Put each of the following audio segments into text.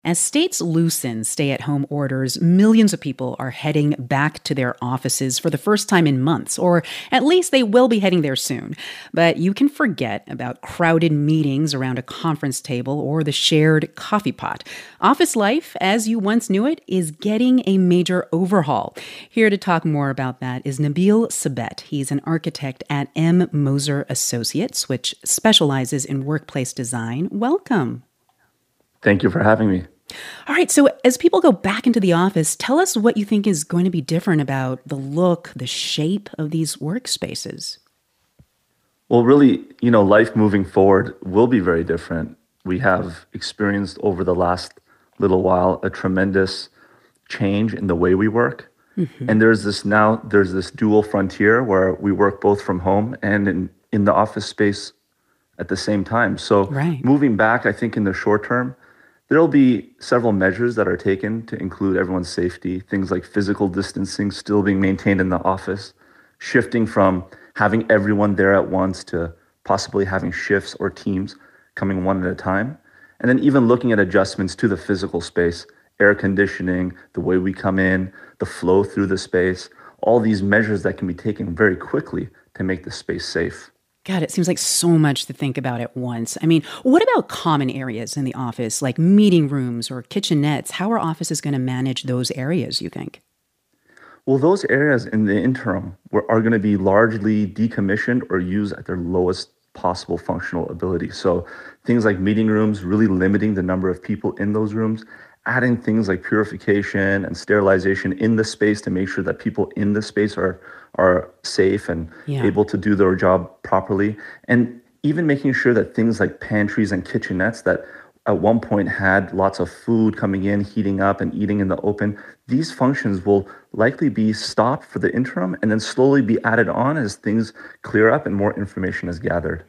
As states loosen stay at home orders, millions of people are heading back to their offices for the first time in months, or at least they will be heading there soon. But you can forget about crowded meetings around a conference table or the shared coffee pot. Office life, as you once knew it, is getting a major overhaul. Here to talk more about that is Nabil Sabet. He's an architect at M. Moser Associates, which specializes in workplace design. Welcome. Thank you for having me. All right. So as people go back into the office, tell us what you think is going to be different about the look, the shape of these workspaces. Well, really, life moving forward will be very different. We have experienced over the last little while a tremendous change in the way we work. And there's this dual frontier where we work both from home and in the office space at the same time. So Right. moving back, I think in the short term, there'll be several measures that are taken to include everyone's safety, things like physical distancing still being maintained in the office, shifting from having everyone there at once to possibly having shifts or teams coming one at a time, and then even looking at adjustments to the physical space, air conditioning, the way we come in, the flow through the space, all these measures that can be taken very quickly to make the space safe. God, it seems like so much to think about at once. I mean, what about common areas in the office, like meeting rooms or kitchenettes? How are offices going to manage those areas, you think? Well, those areas in the interim are going to be largely decommissioned or used at their lowest possible functional ability. So things like meeting rooms, really limiting the number of people in those rooms, adding things like purification and sterilization in the space to make sure that people in the space are safe and Yeah. able to do their job properly. And even making sure that things like pantries and kitchenettes that at one point had lots of food coming in, heating up and eating in the open, these functions will likely be stopped for the interim and then slowly be added on as things clear up and more information is gathered.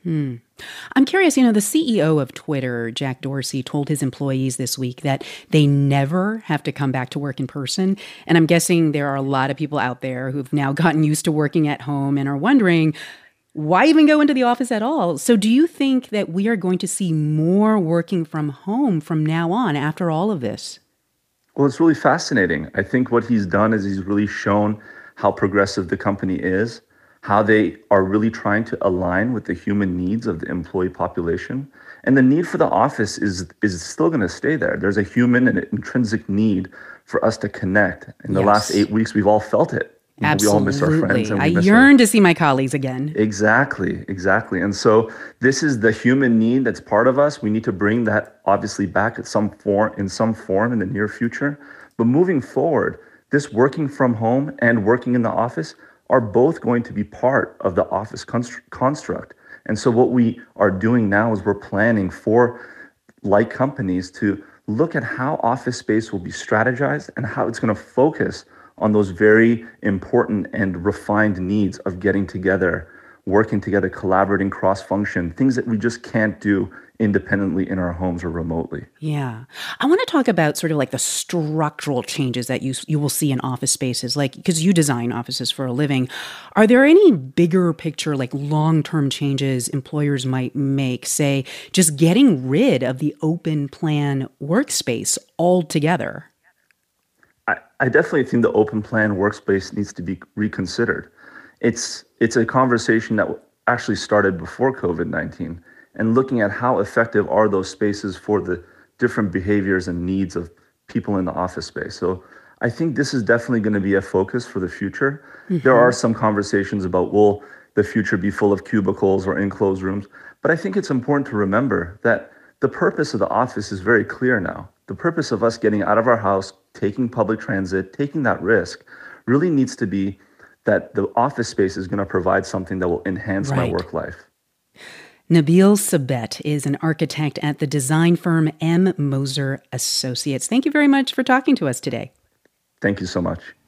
I'm curious, the CEO of Twitter, Jack Dorsey, told his employees this week that they never have to come back to work in person. And I'm guessing there are a lot of people out there who've now gotten used to working at home and are wondering, why even go into the office at all? So do you think that we are going to see more working from home from now on after all of this? Well, it's really fascinating. I think what he's done is he's really shown how progressive the company is, how they are really trying to align with the human needs of the employee population. And the need for the office is still going to stay there. There's a human and intrinsic need for us to connect. In the last Yes. 8 weeks, we've all felt it. We all miss our friends Absolutely. and I we miss yearn to see my colleagues again. Exactly. And so this is the human need that's part of us. We need to bring that obviously back in some form in the near future. But moving forward, this working from home and working in the office are both going to be part of the office construct. And so what we are doing now is we're planning for like companies to look at how office space will be strategized and how it's going to focus on those very important and refined needs of getting together, working together, collaborating cross-function, things that we just can't do independently in our homes or remotely. Yeah. I want to talk about sort of like the structural changes that you will see in office spaces, like because you design offices for a living. Are there any bigger picture, like long-term changes employers might make, say, just getting rid of the open plan workspace altogether? I definitely think the open plan workspace needs to be reconsidered. It's a conversation that actually started before COVID-19 and looking at how effective are those spaces for the different behaviors and needs of people in the office space. So I think this is definitely going to be a focus for the future. There are some conversations about will the future be full of cubicles or enclosed rooms, but I think it's important to remember that the purpose of the office is very clear now. The purpose of us getting out of our house, taking public transit, taking that risk really needs to be that the office space is going to provide something that will enhance my Right. work life. Nabil Sabet is an architect at the design firm M. Moser Associates. Thank you very much for talking to us today. Thank you so much.